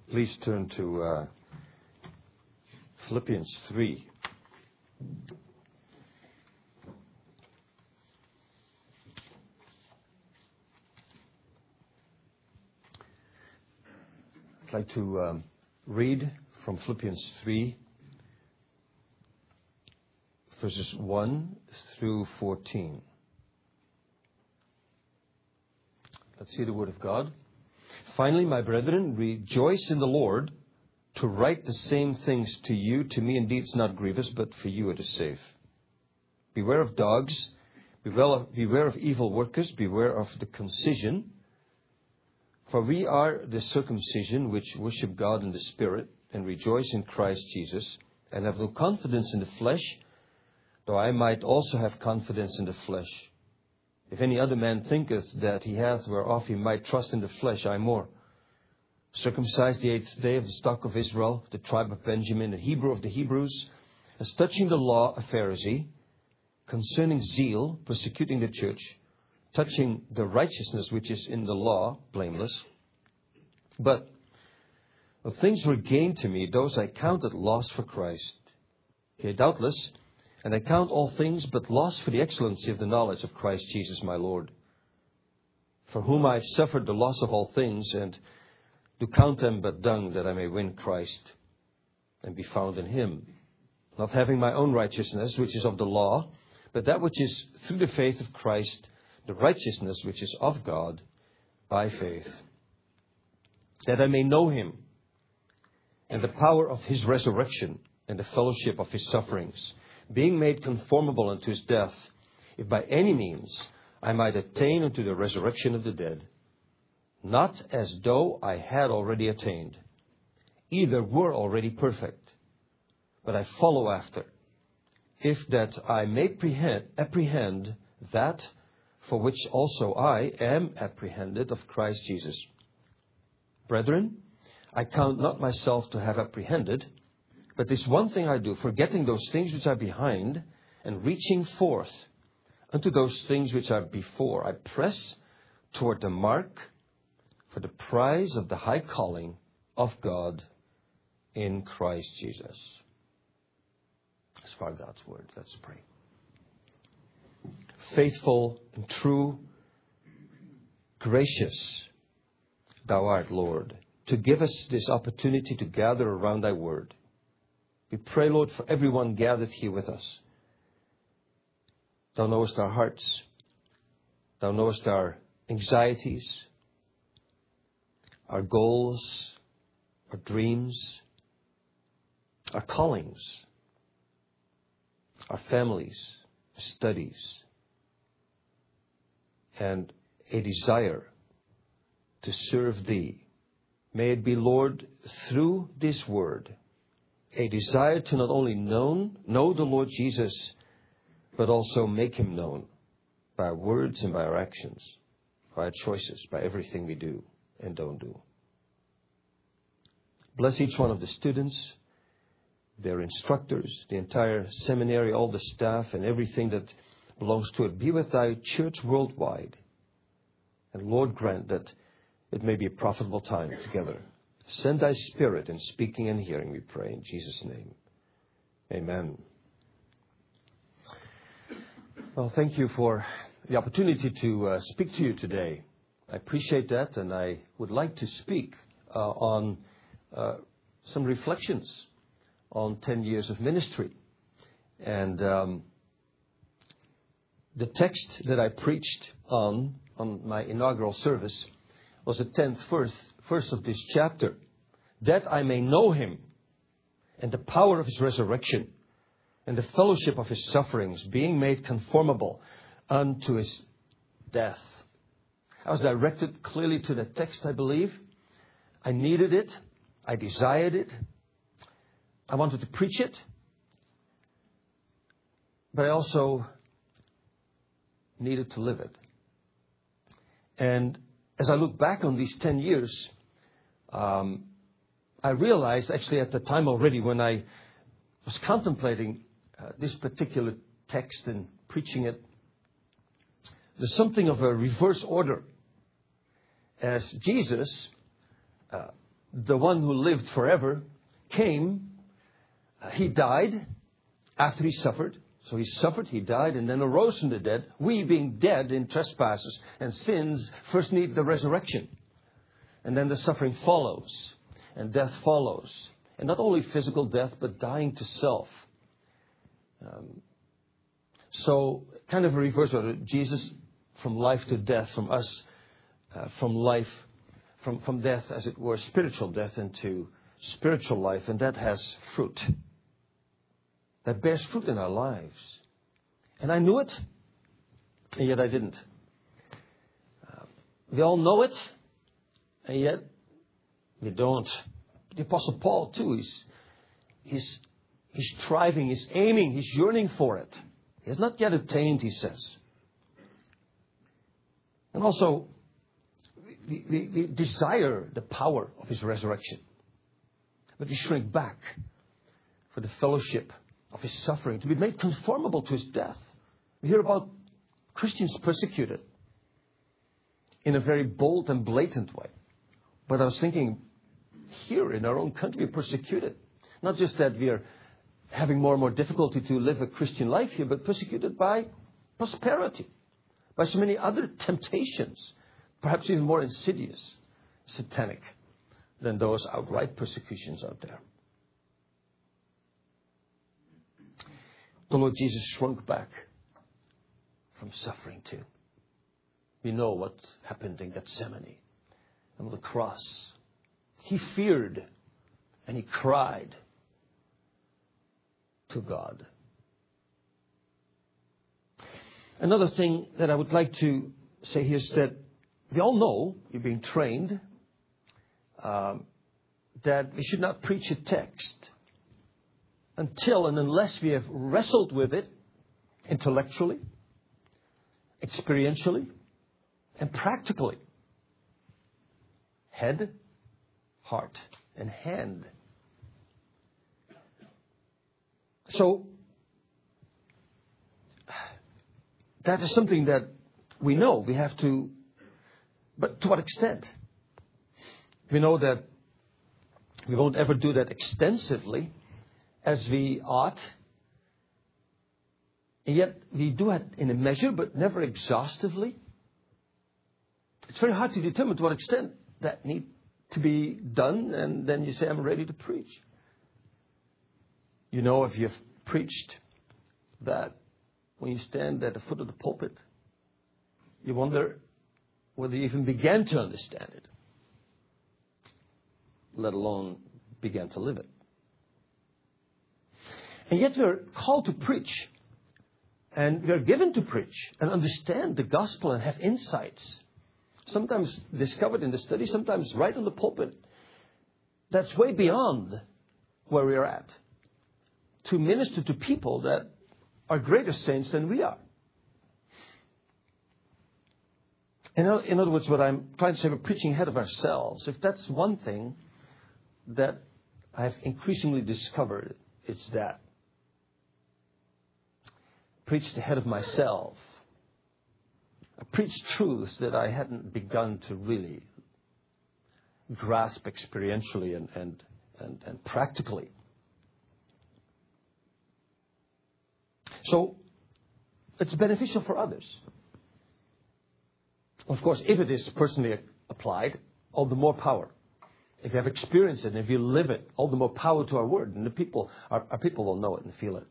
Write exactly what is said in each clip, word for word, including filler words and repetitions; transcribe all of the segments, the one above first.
Please turn to uh, Philippians three. I'd like to um, read from Philippians three, verses one through fourteen. Let's hear the word of God. Finally, my brethren, rejoice in the Lord. To write the same things to you, to me indeed it's not grievous, but for you it is safe. Beware of dogs, beware of, beware of evil workers, beware of the concision. For we are the circumcision which worship God in the Spirit, and rejoice in Christ Jesus, and have no confidence in the flesh, though I might also have confidence in the flesh. If any other man thinketh that he hath whereof he might trust in the flesh, I more. Circumcised the eighth day of the stock of Israel, the tribe of Benjamin, a Hebrew of the Hebrews, as touching the law, a Pharisee, concerning zeal, persecuting the church, touching the righteousness which is in the law, blameless. But the things were gained to me, those I counted loss for Christ. Yea, doubtless, and I count all things but loss for the excellency of the knowledge of Christ Jesus my Lord, for whom I have suffered the loss of all things, and do count them but dung, that I may win Christ, and be found in Him, not having my own righteousness, which is of the law, but that which is through the faith of Christ, the righteousness which is of God by faith, that I may know Him, and the power of His resurrection, and the fellowship of His sufferings, being made conformable unto His death, if by any means I might attain unto the resurrection of the dead. Not as though I had already attained, either were already perfect, but I follow after, if that I may apprehend, apprehend that for which also I am apprehended of Christ Jesus. Brethren, I count not myself to have apprehended, but this one thing I do, forgetting those things which are behind, and reaching forth unto those things which are before, I press toward the mark for the prize of the high calling of God in Christ Jesus. As far as God's word, let's pray. Faithful and true, gracious Thou art, Lord, to give us this opportunity to gather around Thy word. We pray, Lord, for everyone gathered here with us. Thou knowest our hearts. Thou knowest our anxieties, our goals, our dreams, our callings, our families, studies, and a desire to serve Thee. May it be, Lord, through this word, a desire to not only know, know the Lord Jesus, but also make Him known by our words and by our actions, by our choices, by everything we do and don't do. Bless each one of the students, their instructors, the entire seminary, all the staff and everything that belongs to it. Be with Thy church worldwide. And Lord, grant that it may be a profitable time together. Send Thy Spirit in speaking and hearing, we pray in Jesus' name. Amen. Well, thank you for the opportunity to uh, speak to you today. I appreciate that, and I would like to speak uh, on uh, some reflections on ten years of ministry. And um, the text that I preached on, on my inaugural service was the tenth verse, verse of this chapter. That I may know Him, and the power of His resurrection, and the fellowship of His sufferings, being made conformable unto His death. I was directed clearly to the text, I believe. I needed it. I desired it. I wanted to preach it. But I also needed to live it. And as I look back on these ten years, um, I realized actually at the time already when I was contemplating uh, this particular text and preaching it, there's something of a reverse order. As Jesus uh, the one who lived forever, came. Uh, he died after he suffered. So he suffered, he died, and then arose from the dead. We, being dead in trespasses and sins, first need the resurrection. And then the suffering follows, and death follows. And not only physical death, but dying to self. Um, so, kind of a reverse order. Jesus from life to death, from us, uh, from life, from, from death, as it were, spiritual death into spiritual life. And that has fruit. That bears fruit in our lives. And I knew it, and yet I didn't. Uh, we all know it, and yet we don't. The Apostle Paul, too, he's, he's, he's striving, he's aiming, he's yearning for it. He has not yet attained, he says. And also, we, we, we desire the power of his resurrection. But we shrink back for the fellowship of his suffering, to be made conformable to his death. We hear about Christians persecuted in a very bold and blatant way. But I was thinking, here in our own country, we're persecuted. Not just that we are having more and more difficulty to live a Christian life here, but persecuted by prosperity, by so many other temptations, perhaps even more insidious, satanic, than those outright persecutions out there. The Lord Jesus shrunk back from suffering too. We know what happened in Gethsemane and on the cross. He feared and he cried to God. Another thing that I would like to say here is that we all know, you're being trained, um, that we should not preach a text until and unless we have wrestled with it intellectually, experientially, and practically. Head, heart, and hand. So, that is something that we know we have to, but to what extent? We know that we won't ever do that extensively as we ought. And yet we do it in a measure, but never exhaustively. It's very hard to determine to what extent that needs to be done, and then you say, I'm ready to preach. You know, if you've preached that when you stand at the foot of the pulpit, you wonder whether you even began to understand it, let alone began to live it. And yet we're called to preach, and we're given to preach and understand the gospel and have insights, sometimes discovered in the study, sometimes right on the pulpit. That's way beyond where we're at, to minister to people that are greater saints than we are. In in other words, what I'm trying to say, we're preaching ahead of ourselves. If that's one thing that I've increasingly discovered, it's that. Preached ahead of myself. I preached truths that I hadn't begun to really grasp experientially and, and, and, and practically. So, it's beneficial for others. Of course, if it is personally applied, all the more power. If you have experienced it, and if you live it, all the more power to our word. And the people, our, our people will know it and feel it.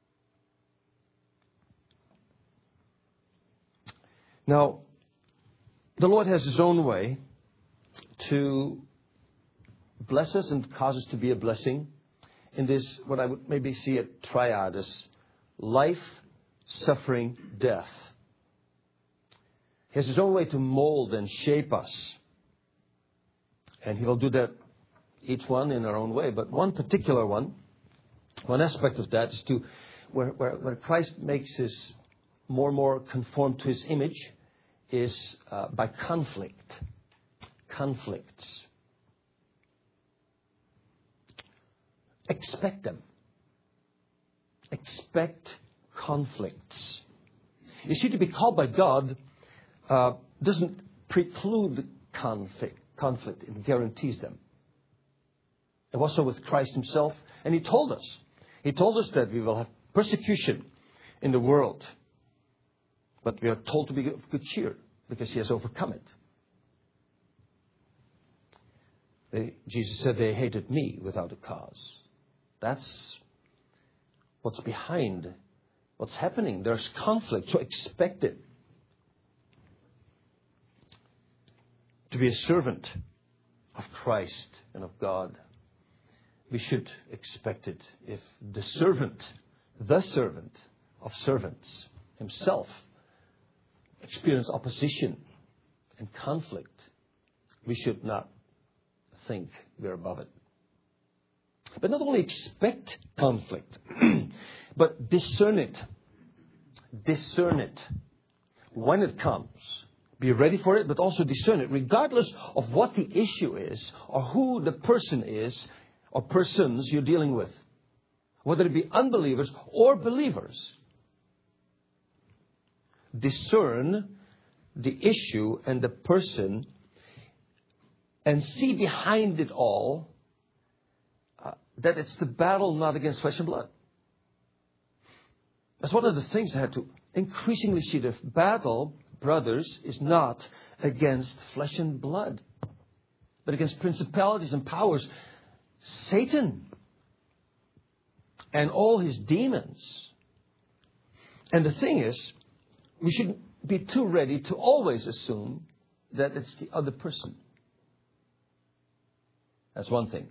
Now, the Lord has His own way to bless us and cause us to be a blessing in this, what I would maybe see a triad as life, suffering, death. He has His own way to mold and shape us. And He will do that, each one in our own way. But one particular one, one aspect of that is to, where, where, where Christ makes us more and more conform to His image, is uh, by conflict. Conflicts. Expect them. Expect conflicts. You see, to be called by God uh, doesn't preclude conflict. Conflict. It guarantees them. It was so with Christ himself. And he told us. He told us that we will have persecution in the world. But we are told to be of good cheer because he has overcome it. They, Jesus said they hated me without a cause. That's what's behind what's happening. There's conflict. So expect it. To be a servant of Christ and of God, we should expect it. If the servant, the servant of servants himself experience opposition and conflict, we should not think we're above it. But not only expect conflict, but discern it. Discern it when it comes. Be ready for it, but also discern it, regardless of what the issue is or who the person is or persons you're dealing with, whether it be unbelievers or believers. Discern the issue and the person and see behind it all uh, that it's the battle not against flesh and blood. That's one of the things I had to increasingly see. The battle, brothers, is not against flesh and blood, but against principalities and powers, Satan and all his demons. And the thing is, we shouldn't be too ready to always assume that it's the other person. That's one thing.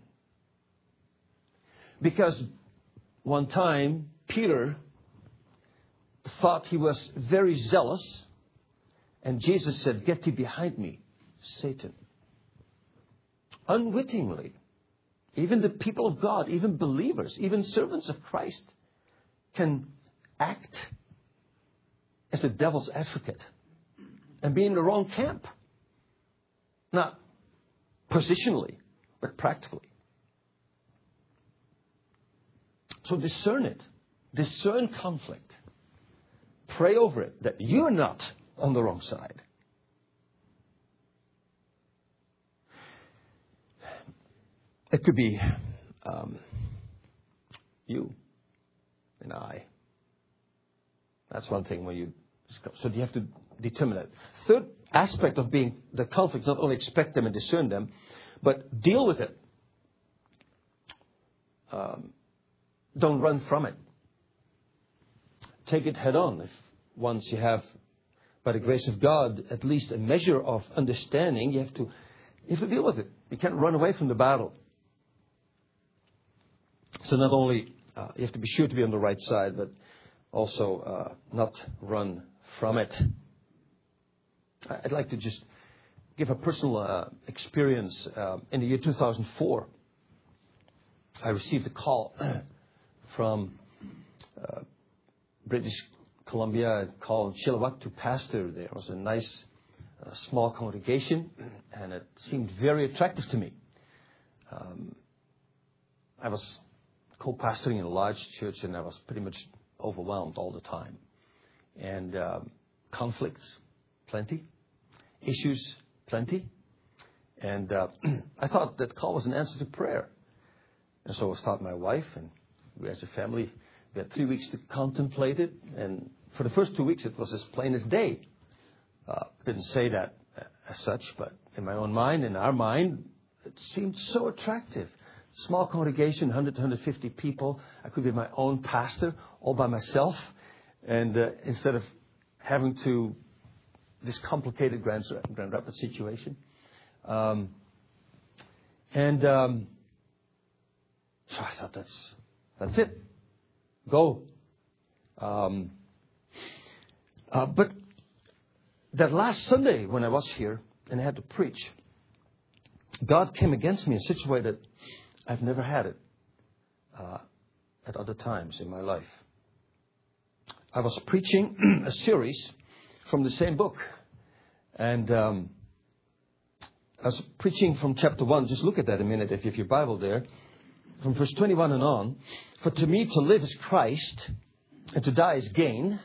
Because one time, Peter thought he was very zealous. And Jesus said, "Get thee behind me, Satan." Unwittingly, even the people of God, even believers, even servants of Christ can act as a devil's advocate and be in the wrong camp. Not positionally, but practically. So discern it. Discern conflict. Pray over it that you're not on the wrong side. It could be um, you and I. That's one thing when you discuss. So you have to determine that. Third aspect of being the conflict, not only expect them and discern them, but deal with it. Um, don't run from it. Take it head on. If once you have, by the grace of God, at least a measure of understanding, you have to, you have to deal with it. You can't run away from the battle. So not only uh, you have to be sure to be on the right side, but also uh, not run from it. I'd like to just give a personal uh, experience. Uh, in the year two thousand four, I received a call from uh, British Columbia, called Chilliwack, to pastor there. It was a nice uh, small congregation, and it seemed very attractive to me. Um, I was co-pastoring in a large church, and I was pretty much overwhelmed all the time. And um, conflicts, plenty. Issues, plenty. And uh, I thought that call was an answer to prayer. And so I thought my wife, and we as a family, we had three weeks to contemplate it. And for the first two weeks, it was as plain as day. Uh, didn't say that as such, but in my own mind, in our mind, it seemed so attractive. Small congregation, one hundred to one hundred fifty people. I could be my own pastor, all by myself. And uh, instead of having to, this complicated Grand, Grand Rapids situation. Um, and um, so I thought, that's that's it. Go. Um, uh, but that last Sunday when I was here and I had to preach, God came against me in such a way that I've never had it uh, at other times in my life. I was preaching a series from the same book. And um, I was preaching from chapter one. Just look at that a minute if you have your Bible there. From verse twenty-one and on. For to me to live is Christ, and to die is gain.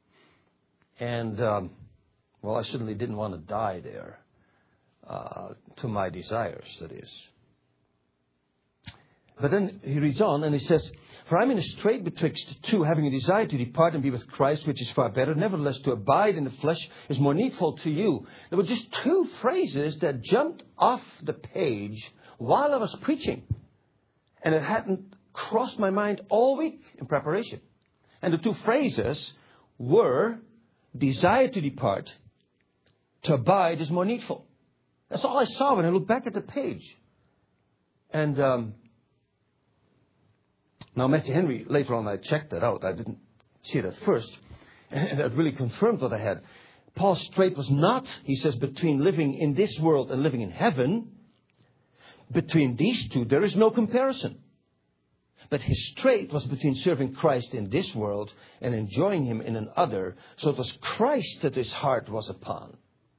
And, um, well, I certainly didn't want to die there. Uh, to my desires, that is. But then he reads on and he says, for I'm in a strait betwixt two, having a desire to depart and be with Christ, which is far better. Nevertheless, to abide in the flesh is more needful to you. There were just two phrases that jumped off the page while I was preaching. And it hadn't crossed my mind all week in preparation. And the two phrases were, desire to depart, to abide is more needful. That's all I saw when I looked back at the page. And um, now Matthew Henry, later on I checked that out. I didn't see it at first. And that really confirmed what I had. Paul's strait was not, he says, between living in this world and living in heaven. Between these two, there is no comparison. But his strait was between serving Christ in this world and enjoying him in another. So it was Christ that his heart was upon.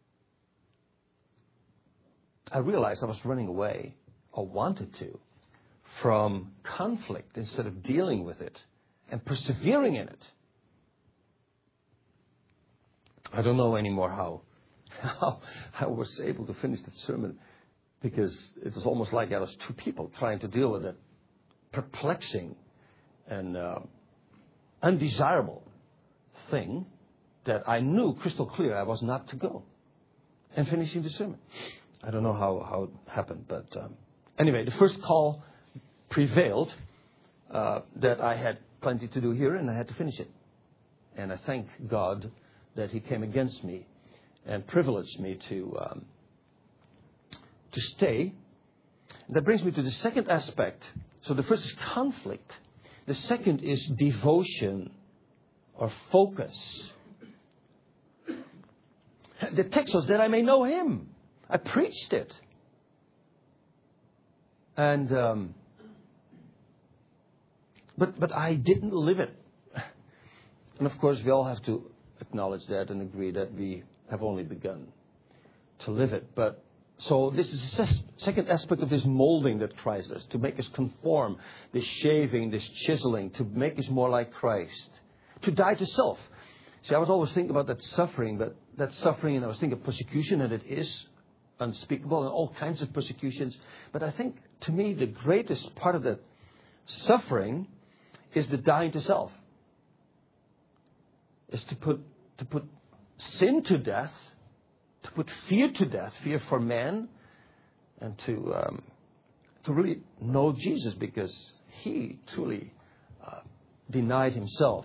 I realized I was running away, or wanted to, from conflict instead of dealing with it and persevering in it. I don't know anymore how, how I was able to finish that sermon, because it was almost like I was two people trying to deal with it. Perplexing and uh, undesirable thing that I knew crystal clear I was not to go, and finishing the sermon. I don't know how, how it happened, but um, anyway, the first call prevailed, uh, that I had plenty to do here and I had to finish it. And I thank God that he came against me and privileged me to um, to stay. And that brings me to the second aspect. So the first is conflict. The second is devotion or focus. The text was that I may know him. I preached it. And, um, but, but I didn't live it. And of course we all have to acknowledge that and agree that we have only begun to live it. But So this is the second aspect of this molding that Christ does, to make us conform, this shaving, this chiseling, to make us more like Christ, to die to self. See, I was always thinking about that suffering, but that suffering, and I was thinking of persecution, and it is unspeakable, and all kinds of persecutions. But I think, to me, the greatest part of that suffering is the dying to self. Is to put to put sin to death, to put fear to death, fear for man, and to um, to really know Jesus, because he truly uh, denied himself.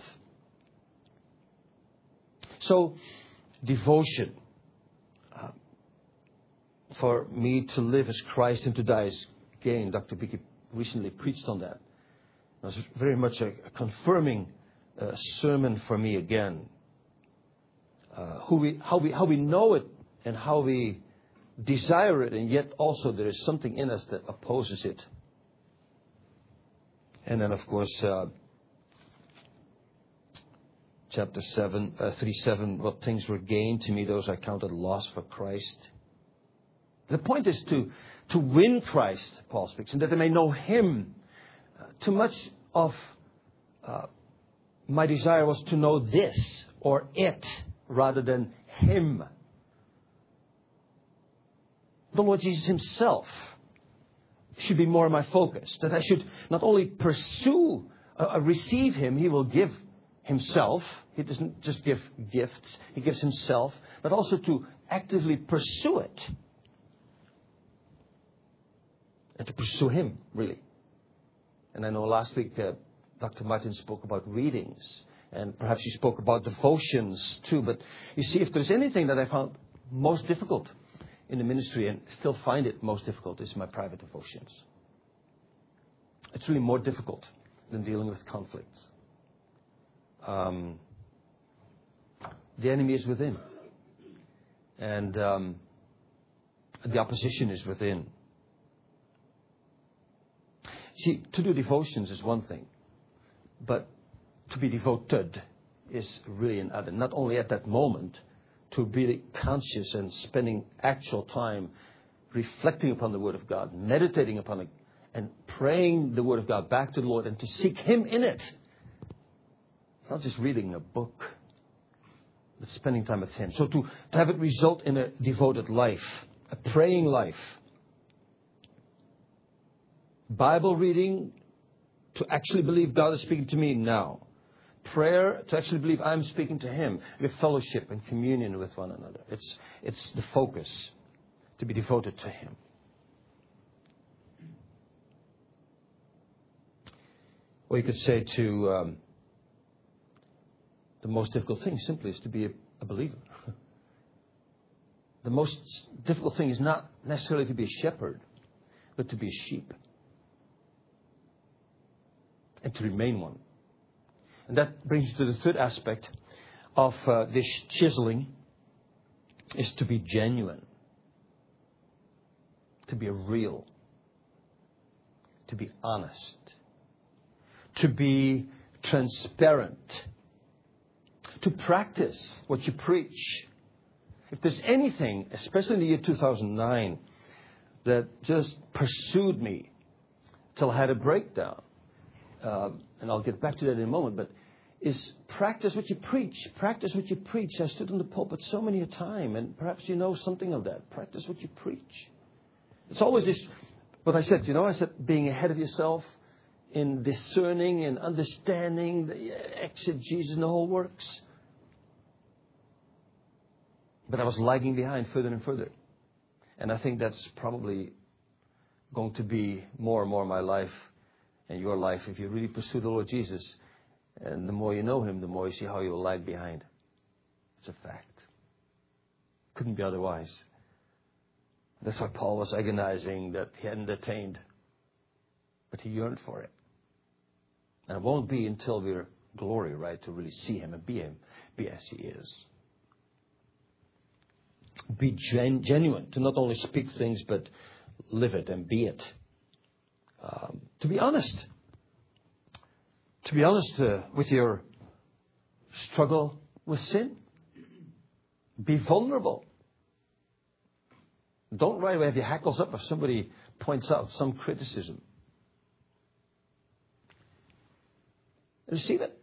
So, devotion. Uh, for me to live as Christ and to die as gain. Doctor Bicky recently preached on that. It was very much a, a confirming uh, sermon for me again. Uh, who we, how we, how we know it and how we desire it, and yet also there is something in us that opposes it. And then, of course, uh, chapter seven, uh, three seven, what things were gained to me, those I counted loss for Christ. The point is to to win Christ, Paul speaks, and that I may know him. Uh, too much of uh, my desire was to know this or it rather than him. The Lord Jesus himself should be more my focus. That I should not only pursue, uh, receive him, he will give himself. He doesn't just give gifts, he gives himself, but also to actively pursue it. And to pursue him, really. And I know last week uh, Doctor Martin spoke about readings. And perhaps he spoke about devotions too. But you see, if there's anything that I found most difficult in the ministry, and still find it most difficult, is my private devotions. It's really more difficult than dealing with conflicts. Um, the enemy is within. And um, the opposition is within. See, to do devotions is one thing. But to be devoted is really another. Not only at that moment, to be conscious and spending actual time reflecting upon the Word of God, meditating upon it, and praying the Word of God back to the Lord, and to seek him in it. Not just reading a book, but spending time with him. So to, to have it result in a devoted life, a praying life. Bible reading to actually believe God is speaking to me now. Prayer to actually believe I'm speaking to Him. With fellowship and communion with one another. It's, it's the focus to be devoted to Him. Or you could say to um, the most difficult thing simply is to be a, a believer. The most difficult thing is not necessarily to be a shepherd, but to be a sheep. And to remain one. And that brings you to the third aspect of uh, this chiseling, is to be genuine. To be real. To be honest. To be transparent. To practice what you preach. If there's anything, especially in the year two thousand nine, that just pursued me till I had a breakdown, uh, and I'll get back to that in a moment, but is practice what you preach. Practice what you preach. I stood in the pulpit so many a time, and perhaps you know something of that. Practice what you preach. It's always this, what I said, you know, I said being ahead of yourself in discerning and understanding the exegesis and the whole works. But I was lagging behind further and further. And I think that's probably going to be more and more my life and your life if you really pursue the Lord Jesus. And the more you know Him, the more you see how you will lag behind. It's a fact. Couldn't be otherwise. That's why Paul was agonizing that he hadn't attained. But he yearned for it. And it won't be until we're glory, right, to really see Him and be Him, be as He is. Be gen- genuine, to not only speak things, but live it and be it. Um, to be honest. To be honest uh, with your struggle with sin. Be vulnerable. Don't right away have your hackles up if somebody points out some criticism. Receive it.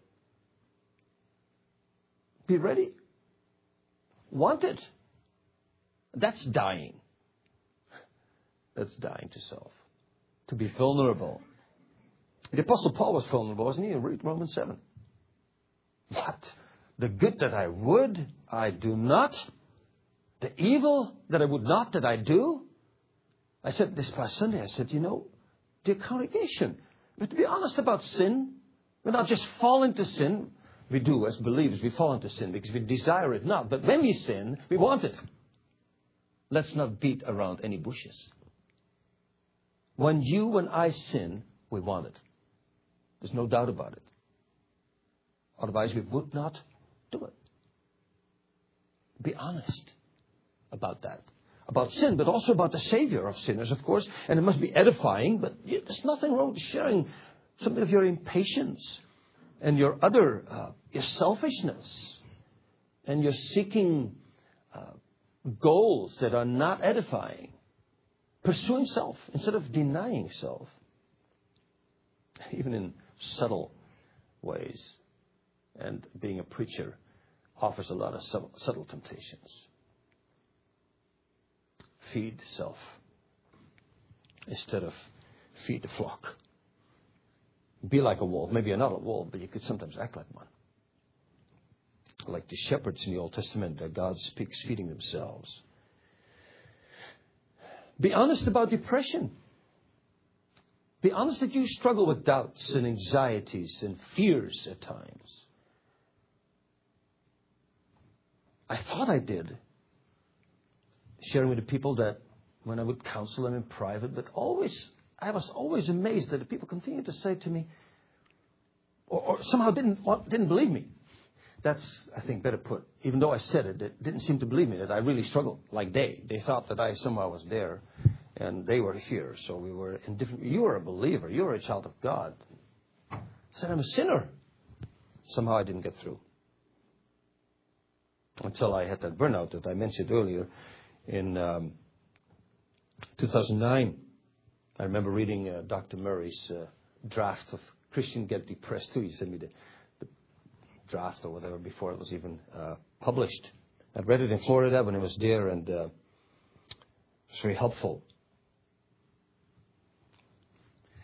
Be ready. Want it. That's dying. That's dying to self. To be vulnerable. The Apostle Paul was vulnerable, wasn't he? In Romans seven. What? The good that I would, I do not. The evil that I would not, that I do. I said this past Sunday, I said, you know, dear congregation, we have to be honest about sin. We not just fall into sin. We do, as believers, we fall into sin because we desire it not. But when we sin, we want it. Let's not beat around any bushes. When you and I sin, we want it. There's no doubt about it. Otherwise, we would not do it. Be honest about that. About sin, but also about the Savior of sinners, of course. And it must be edifying, but there's nothing wrong with sharing some of your impatience and your other, uh, your selfishness. And your seeking uh, goals that are not edifying. Pursuing self instead of denying self. Even in subtle ways. And being a preacher offers a lot of subtle, subtle temptations. Feed self instead of feed the flock. Be like a wolf. Maybe you're not a wolf, but you could sometimes act like one. Like the shepherds in the Old Testament that God speaks feeding themselves. Be honest about depression. Be honest that you struggle with doubts and anxieties and fears at times. I thought I did. Sharing with the people that when I would counsel them in private, but always, I was always amazed that the people continued to say to me, or, or somehow didn't didn't believe me. That's, I think, better put. Even though I said it, they didn't seem to believe me that I really struggled like they. They thought that I somehow was there and they were here. So we were in different, you are a believer. You are a child of God. I said, I'm a sinner. Somehow I didn't get through. Until I had that burnout that I mentioned earlier in um, two thousand nine. I remember reading uh, Doctor Murray's uh, draft of Christian Get Depressed too. He sent me the, the draft or whatever before it was even uh, published. I read it in Florida when I was there, and uh, it was very helpful.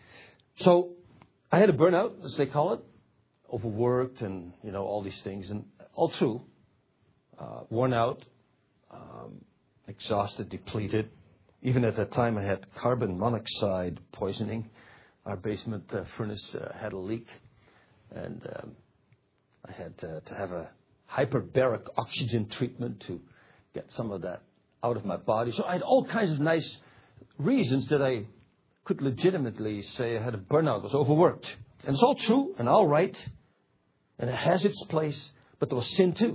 So I had a burnout, as they call it, overworked and, you know, all these things. And all true, uh, worn out, um, exhausted, depleted. Even at that time, I had carbon monoxide poisoning. Our basement uh, furnace uh, had a leak. And um, I had uh, to have a hyperbaric oxygen treatment to get some of that out of my body. So I had all kinds of nice reasons that I could legitimately say I had a burnout, was overworked. And it's all true and all right. And it has its place. But there was sin too.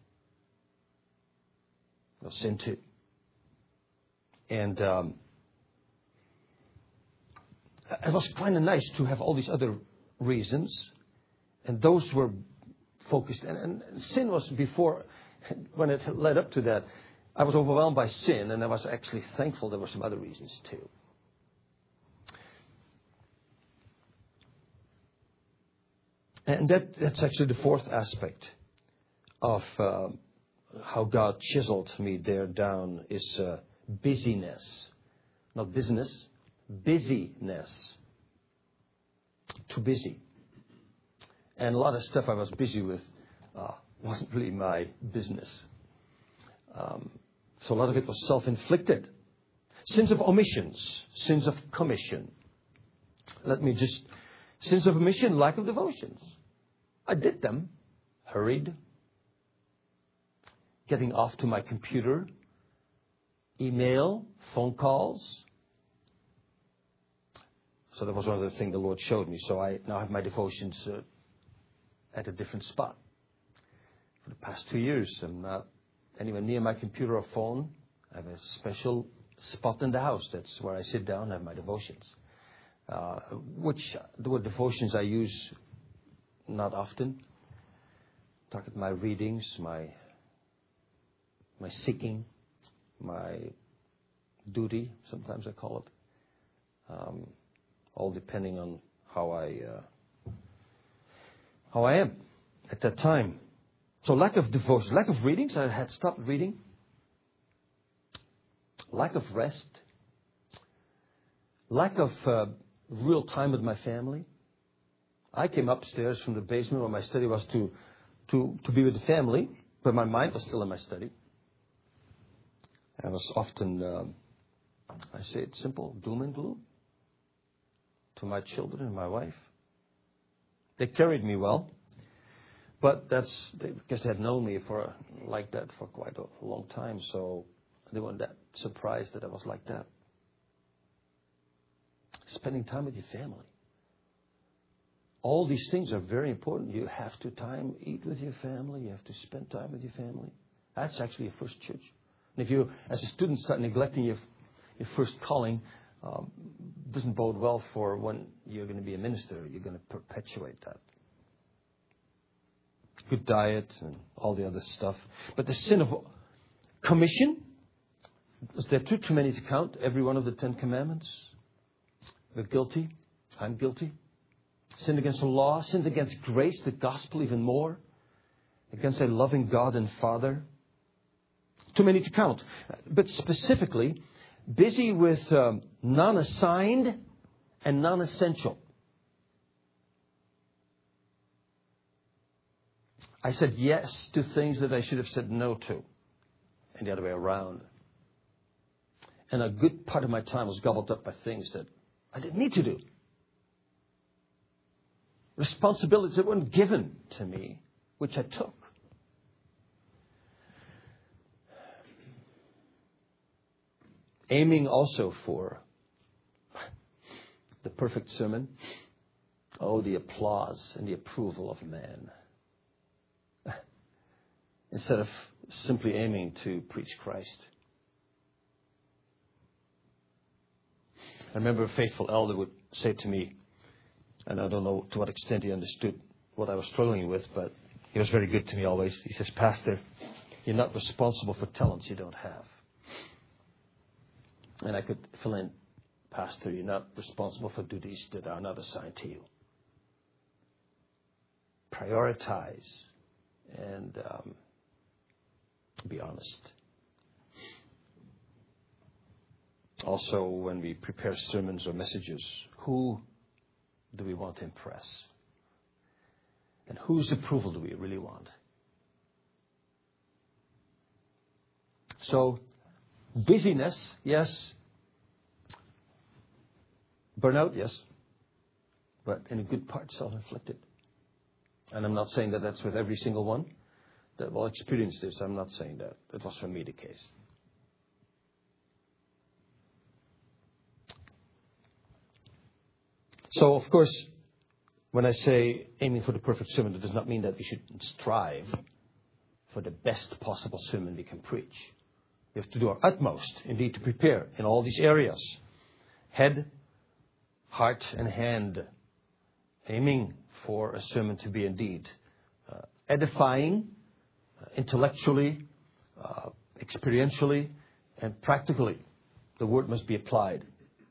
There was sin too. And um, it was kind of nice to have all these other reasons. And those were focused. And, and sin was before, when it led up to that, I was overwhelmed by sin. And I was actually thankful there were some other reasons too. And that, that's actually the fourth aspect of uh, how God chiseled me there down is uh, busyness. Not business, busyness. Too busy. And a lot of stuff I was busy with uh, wasn't really my business. Um, so a lot of it was self-inflicted. Sins of omissions, sins of commission. Let me just... Sins of omission, lack of devotions. I did them. Hurried. Getting off to my computer. Email. Phone calls. So that was one of the things the Lord showed me. So I now have my devotions uh, at a different spot. For the past two years, I'm not anywhere near my computer or phone. I have a special spot in the house. That's where I sit down and have my devotions. Uh, which the word devotions I use not often. Talk about my readings, my my seeking, my duty, sometimes I call it. Um, all depending on how I uh, how I am at that time. So lack of devotion, lack of readings. I had stopped reading. Lack of rest. Lack of uh, real time with my family. I came upstairs from the basement where my study was to, to, to be with the family, but my mind was still in my study. I was often, um, I say it simple, doom and gloom to my children and my wife. They carried me well, but that's, they, because they had known me for like that for quite a long time, so they weren't that surprised that I was like that. Spending time with your family. All these things are very important. You have to time eat with your family. You have to spend time with your family. That's actually your first church. And if you, as a student, start neglecting your your first calling, um, doesn't bode well for when you're going to be a minister. You're going to perpetuate that. Good diet and all the other stuff. But the sin of commission, is there too, too many to count? Every one of the Ten Commandments. We're guilty. I'm guilty. Sinned against the law. Sinned against grace, the gospel even more. Against a loving God and Father. Too many to count. But specifically, busy with um, non-assigned and non-essential. I said yes to things that I should have said no to. And the other way around. And a good part of my time was gobbled up by things that I didn't need to do. Responsibilities that weren't given to me, which I took. Aiming also for the perfect sermon. Oh, the applause and the approval of man. Instead of simply aiming to preach Christ. I remember a faithful elder would say to me, and I don't know to what extent he understood what I was struggling with, but he was very good to me always. He says, Pastor, you're not responsible for talents you don't have. And I could fill in, Pastor, you're not responsible for duties that are not assigned to you. Prioritize and um, be honest. Also, when we prepare sermons or messages, who do we want to impress? And whose approval do we really want? So, busyness, yes. Burnout, yes. But in a good part, self-inflicted. And I'm not saying that that's with every single one that will experience this. I'm not saying that. It was for me the case. So, of course, when I say aiming for the perfect sermon, it does not mean that we should strive for the best possible sermon we can preach. We have to do our utmost, indeed, to prepare in all these areas. Head, heart, and hand. Aiming for a sermon to be indeed uh, edifying, uh, intellectually, uh, experientially, and practically. The word must be applied.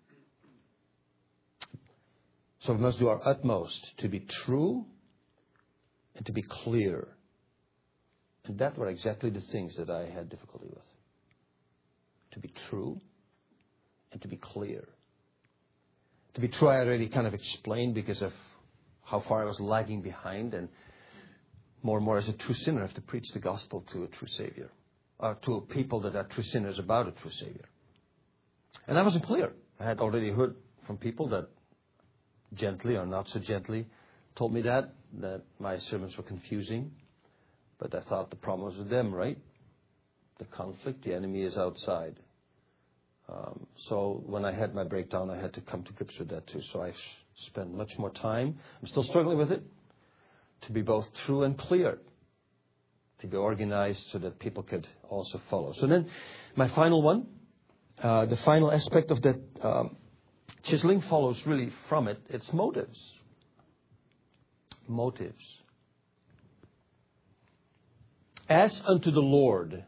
So we must do our utmost to be true and to be clear. And that were exactly the things that I had difficulty with. To be true and to be clear. To be true, I already kind of explained because of how far I was lagging behind, and more and more as a true sinner I have to preach the gospel to a true Savior. Or to people that are true sinners about a true Savior. And I wasn't clear. I had already heard from people that gently or not so gently told me that, that my sermons were confusing. But I thought the problem was with them, right? The conflict, the enemy is outside. Um, so when I had my breakdown, I had to come to grips with that too. So I spent much more time. I'm still struggling with it. To be both true and clear. To be organized so that people could also follow. So then my final one, uh, the final aspect of that um, chiseling follows really from it. It's motives. Motives. As unto the Lord,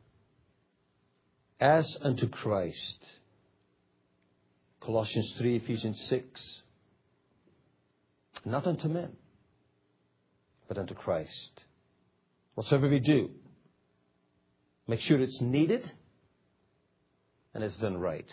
as unto Christ. Colossians three, Ephesians six. Not unto men, but unto Christ. Whatsoever we do, make sure it's needed and it's done right.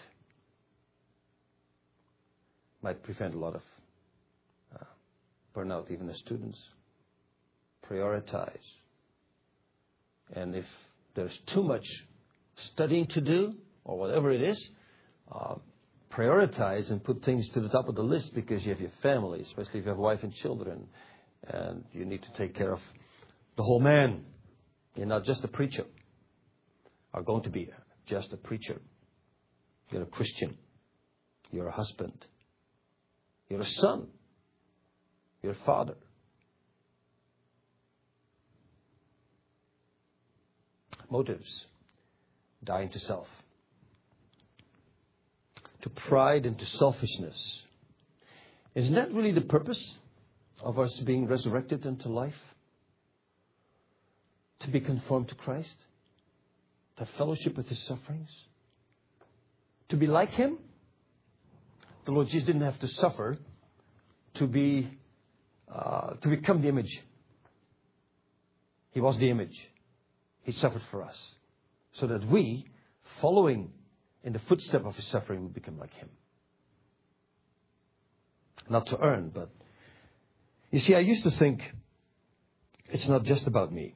Might prevent a lot of uh, burnout even as students. Prioritize. And if there's too much studying to do, or whatever it is, uh, prioritize and put things to the top of the list because you have your family, especially if you have a wife and children, and you need to take care of the whole man. You're not just a preacher, or going to be just a preacher. You're a Christian. You're a husband. You're a son. You're a father. Motives. Dying to self. To pride and to selfishness. Isn't that really the purpose of us being resurrected into life? To be conformed to Christ? To have fellowship with His sufferings? To be like Him? The Lord Jesus didn't have to suffer to be, uh, to become the image. He was the image. He suffered for us. So that we, following in the footstep of His suffering, will become like Him. Not to earn, but... You see, I used to think it's not just about me.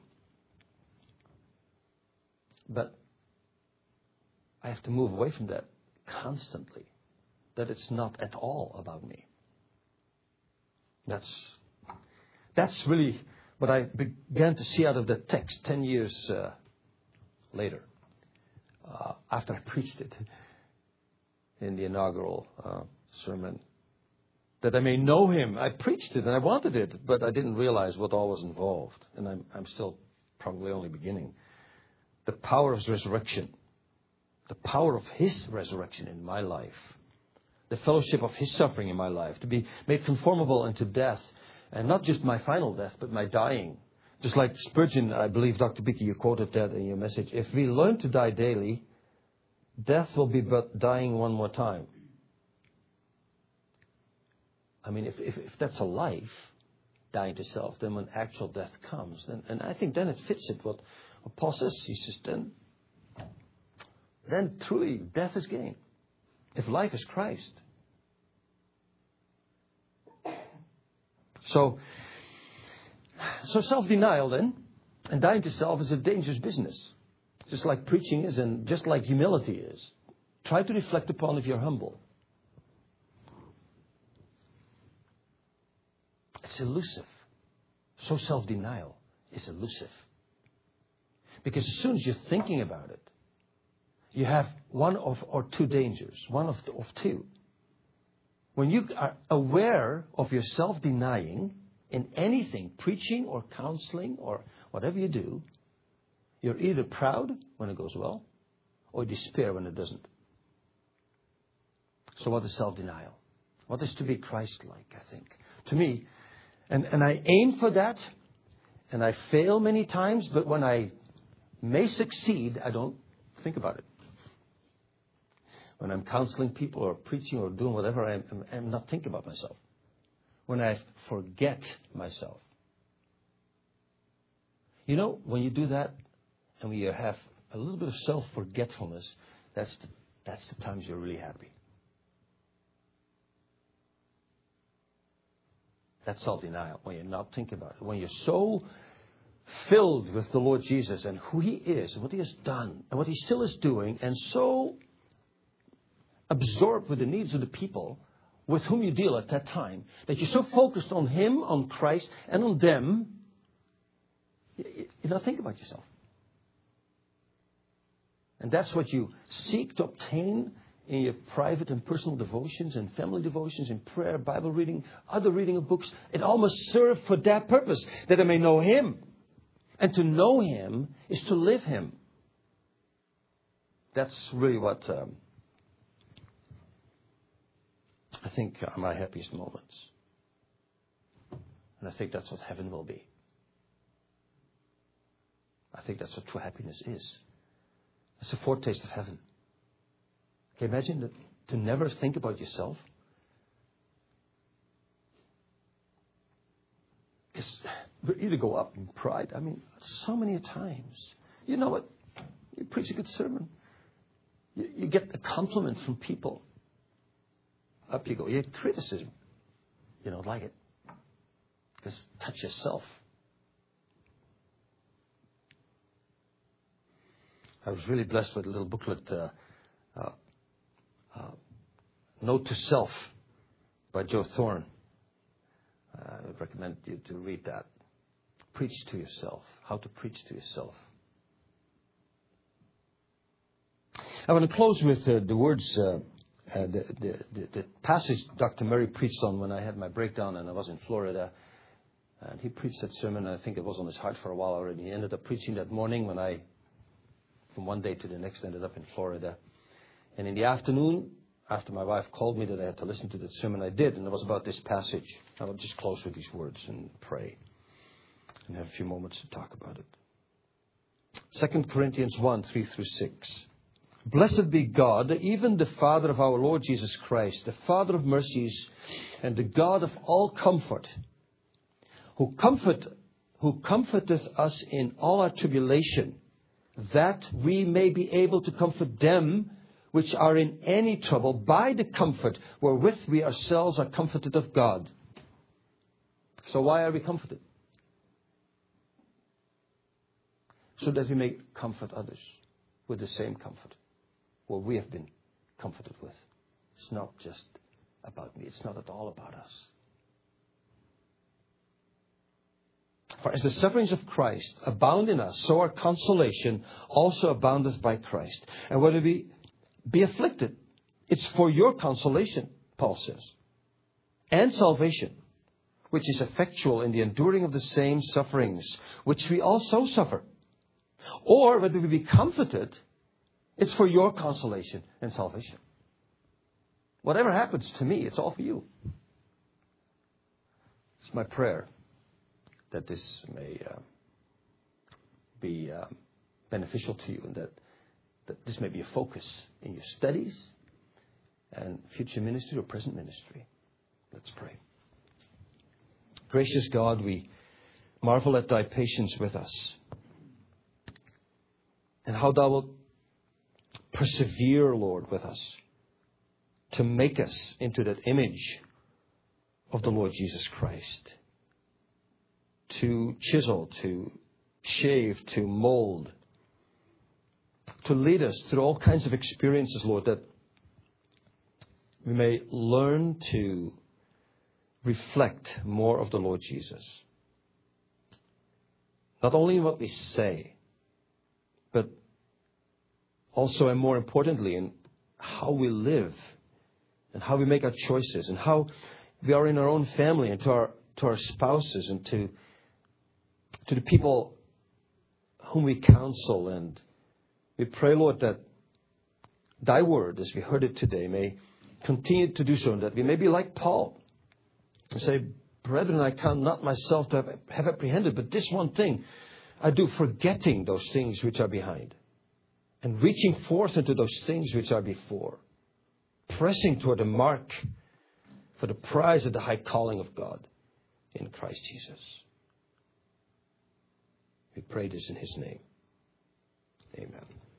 But I have to move away from that constantly. That it's not at all about me. That's, that's really what I began to see out of that text ten years uh, later. Uh, after I preached it in the inaugural uh, sermon. That I may know Him. I preached it and I wanted it, but I didn't realize what all was involved. And I'm, I'm still probably only beginning. The power of His resurrection. The power of His resurrection in my life. The fellowship of His suffering in my life. To be made conformable unto death. And not just my final death, but my dying. Just like Spurgeon, I believe, Doctor Bicky, you quoted that in your message. If we learn to die daily, death will be but dying one more time. I mean, if, if, if that's a life, dying to self, then when actual death comes, then, and I think then it fits it, what, what Paul says. He says, then, then truly death is gain. If life is Christ. So, so self-denial then, and dying to self is a dangerous business. Just like preaching is and just like humility is. Try to reflect upon if you're humble. It's elusive. So self-denial is elusive. Because as soon as you're thinking about it, you have one of or two dangers. One of, of two. When you are aware of your self-denying in anything, preaching or counseling or whatever you do, you're either proud when it goes well or despair when it doesn't. So what is self-denial? What is to be Christ-like, I think? To me, and, and I aim for that, and I fail many times, but when I may succeed, I don't think about it. When I'm counseling people or preaching or doing whatever, I'm, I'm, I'm not thinking about myself. When I forget myself. You know, when you do that, and when you have a little bit of self-forgetfulness, that's the, that's the times you're really happy. That's self-denial, when you're not thinking about it. When you're so filled with the Lord Jesus and who He is and what He has done and what He still is doing, and so absorbed with the needs of the people with whom you deal at that time, that you're so focused on Him, on Christ, and on them, you don't think about yourself. And that's what you seek to obtain in your private and personal devotions and family devotions and prayer, Bible reading, other reading of books. It all must serve for that purpose, that I may know Him. And to know Him is to live Him. That's really what um, I think are my happiest moments. And I think that's what heaven will be. I think that's what true happiness is. It's a foretaste of heaven. Can you imagine that, to never think about yourself? Because we either go up in pride. I mean, so many times. You know what? You preach a good sermon. You, you get a compliment from people. Up you go. You get criticism. You don't like it. Because touch yourself. I was really blessed with a little booklet, uh, uh, uh, Note to Self by Joe Thorne. Uh, I would recommend you to read that. Preach to yourself. How to preach to yourself. I want to close with uh, the words, uh, uh, the, the, the, the passage Doctor Murray preached on when I had my breakdown and I was in Florida. And he preached that sermon, and I think it was on his heart for a while already. He ended up preaching that morning when I, from one day to the next, ended up in Florida. And in the afternoon, after my wife called me that I had to listen to that sermon, I did. And it was about this passage. I will just close with these words and pray. And have a few moments to talk about it. Second Corinthians one, three through six. Blessed be God, even the Father of our Lord Jesus Christ, the Father of mercies, and the God of all comfort, who comfort, who comforteth us in all our tribulation, that we may be able to comfort them which are in any trouble by the comfort wherewith we ourselves are comforted of God. So why are we comforted? So that we may comfort others with the same comfort what we have been comforted with. It's not just about me. It's not at all about us. For as the sufferings of Christ abound in us, so our consolation also aboundeth by Christ. And whether we be afflicted, it's for your consolation, Paul says, and salvation, which is effectual in the enduring of the same sufferings, which we also suffer. Or whether we be comforted, it's for your consolation and salvation. Whatever happens to me, it's all for you. It's my prayer that this may uh, be uh, beneficial to you, and that, that this may be a focus in your studies and future ministry or present ministry. Let's pray. Gracious God, we marvel at Thy patience with us, and how Thou wilt persevere, Lord, with us to make us into that image of the Lord Jesus Christ. to chisel, to shave, to mold, to lead us through all kinds of experiences, Lord, that we may learn to reflect more of the Lord Jesus. Not only in what we say, but also and more importantly in how we live and how we make our choices and how we are in our own family and to our to our spouses and to to the people whom we counsel. And we pray, Lord, that Thy word, as we heard it today, may continue to do so, and that we may be like Paul and say, brethren, I count not myself to have, have apprehended, but this one thing I do, forgetting those things which are behind and reaching forth into those things which are before, pressing toward the mark for the prize of the high calling of God in Christ Jesus. We pray this in His name. Amen.